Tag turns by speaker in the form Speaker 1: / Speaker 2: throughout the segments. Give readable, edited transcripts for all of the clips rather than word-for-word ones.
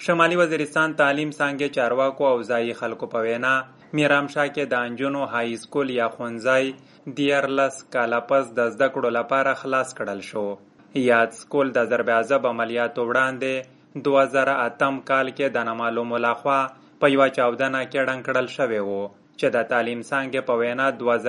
Speaker 1: شمالي وزیرستان تعلیم څانګې چارواکو او ځایي خلکو په وینا میرامشاه کې د انجونو های سکول یا ښوونځی 14 کاله پس د زده کړو لپاره خلاص کړل شو. یاد سکول د ضرب عضب عملیاتو وړاندې 2008 کال کې د نامعلومو لخوا په یوه چاودنه کې ړنګ کړل شوی و چې د تعلیم څانګې په وینا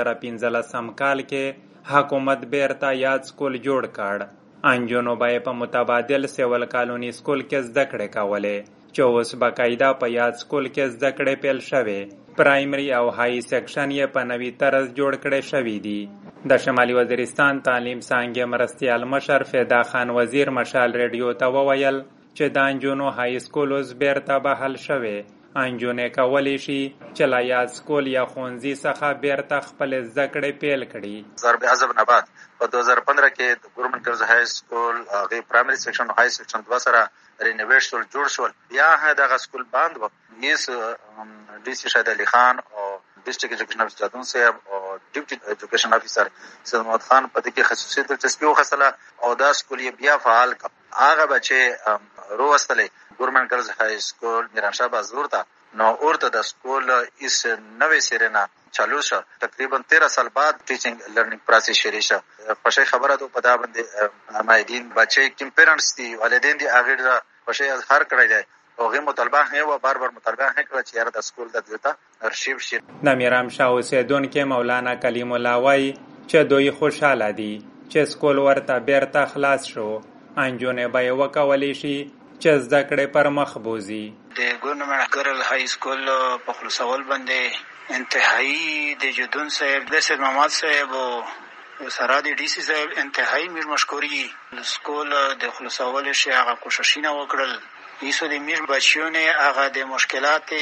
Speaker 1: 2015 کال کې حکومت بیرته یاد سکول جوړ کړ. انجونو به په متبادل سیول کالونی سکول کې زده کړې کولې چې اوس باقاعده په یاد سکول کې زده کړې پیل شوې. پرایمري او های سیکشن یې په نوي طرز جوړ کړی شوي دي. د شمالي وزیرستان تعلیم څانګې مرستیال مشر فدا خان وزیر مشال ریډیو ته وویل چې د انجونو های سکول اوس بیرته بحال شوې. انجونې کولی شي چې له یاد سکول یا ښوونځي څخه بیرته خپل زده کړې پیل کړي.
Speaker 2: ضرب عضب نه بعد په 2015 کې د ګورنمنت ګرلز های سکول هغې پرایمري سیکشن او های سیکشن دوه سره رینویټ شول جوړ شول. بیا دغه سکول بند و. یس ډي سي شهید علي خان او ډسټرکټ ایجوکیشن افیسر جادون صاحب او ډیپټي ایجوکیشن افیسر سید محمد خان په دې کې خصوصي دلچسپي وښودله او دا سکول یې بیا فعال کړ. هغه بچې روستلې ګورنمنت ګرلز های سکول میرانشاه بازور ته نو ورته د سکول اس نوې سیرې نه چالو شو. تقریبا 13 سال بعد ټیچنګ لرنینګ پروسس شروع شو. خوشی خبره ده په دا باندې مایدین بچې کوم پیرنټس دي والدین دي هغه خوشی اظهار کړی دی او هغه مطالبه نه و بار مطالبه نه کړه چې یاره د سکول د دلته ارشیو شي.
Speaker 1: د میرامشاه اوسیدونکي مولانا کلیم الله وایي چې دوی خوشحاله دي چې سکول ورته بیرته خلاص شو. انجونې به یې وکولی شي چې زده کړې پر مخ بوځي.
Speaker 3: د ګورنمنت ګرل های سکول په خلاصول باندې انتهایی د جدون صاحب د سید محمد صاحب او سره د ډي سي صاحب انتهایی میر مشکوري. سکول د خلاصول شي هغه کوششونه وکړل. ایسو د میر بچیونه هغه د مشکلات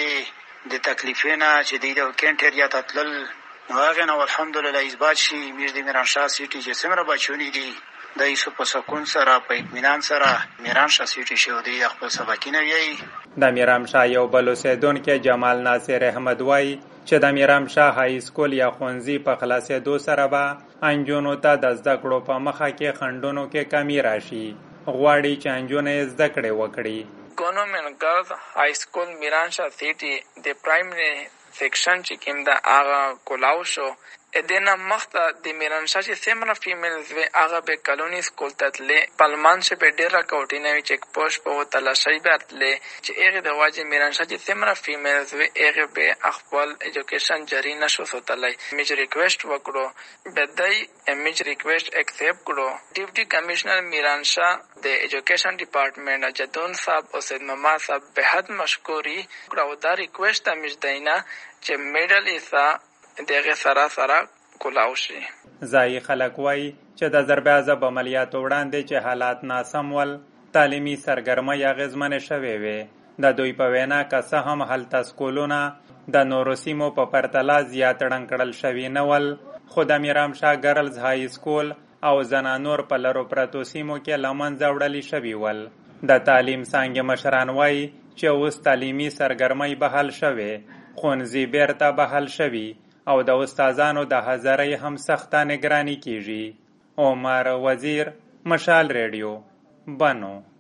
Speaker 3: د تکلیفونه چې د کینټ ایریا ته تلل نو هغه نو الحمدلله اثبات شي میر د میرانشاه سیټي چې څومره بچیونه دي د ایسو په سکون سره په اطمینان سره میرانشاه سیټي شو دی خپل سبقونه ویي.
Speaker 1: د میرامشاه یو بل اوسیدونکی جمال ناصر احمد وایي چې د میرامشاه های سکول یا ښوونځي په خلاصېدو سره به انجونو ته د زده کړو په مخه کې خنډونو کې کمی راشي. غواړي چې انجونې یې زده کړې وکړي.
Speaker 4: ګورنمنت ګرلز های سکول میرانشاه سیټي د پرایمري سیکشن چې کوم ده هغه کولاو شو. دینه مخته د میرانشاه چې څومره فیمیلز وې هغه به کلونی سکول ته تلې. پلمان چې به ډېره کوټینه وي چیک پوسټ به تلاشۍ به تلې چې هغې د وجې میرانشاه چې څومره فیمیلز وې هغې به خپل ایجوکیشن جاري نه شو ساتلی. میج ریکویسټ وکړو به دی میج ریکویسټ اکسیپټ کړو. ډیپټي کمیشنر میرانشاه د ایجوکیشن ډپارټمنټ جدون صاحب او سید محمد صاحب به حد مشکوري کړه او دا ریکویسټ ته میج دینه چې میډل ایسا دغه سره کولاو شي.
Speaker 1: ځایي خلک وایي چې د ضرب عضب عملیاتو وړاندې چې حالات ناسم ول تعلیمي سرګرمۍ اغېزمنې شوې وې. د دوی په وینا که څه هم هلته سکولونه د نورو سیمو په پرتله زیات ړنګ کړل شوي نه ول خو د میرامشاه ګرلز های سکول او زنانور په لرو پرتو سیمو کې له منځه وړلي شوي ول. د تعلیم څانګې مشران وایي چې اوس تعلیمي سرګرمۍ بحال شوې. ښوونځي بیرته بحال شوي او د استادانو د حاضرۍ هم سخته نگراني کیږي. عمر وزیر، مشال ریډیو، بنو.